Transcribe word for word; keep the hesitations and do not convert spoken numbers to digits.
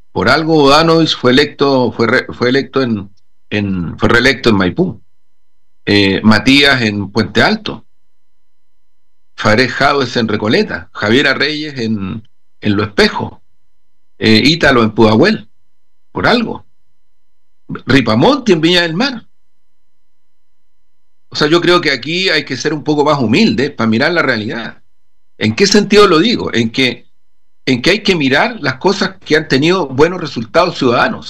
Por algo Bodanovich fue electo, fue, re, fue electo en, en, fue reelecto en Maipú, eh, Matías en Puente Alto, Fares Jaudes en Recoleta, Javiera Reyes en, en Lo Espejo, eh, Ítalo en Pudahuel, por algo, Ripamonti en Viña del Mar. O sea, yo creo que aquí hay que ser un poco más humilde para mirar la realidad. ¿En qué sentido lo digo? En que, en que hay que mirar las cosas que han tenido buenos resultados ciudadanos.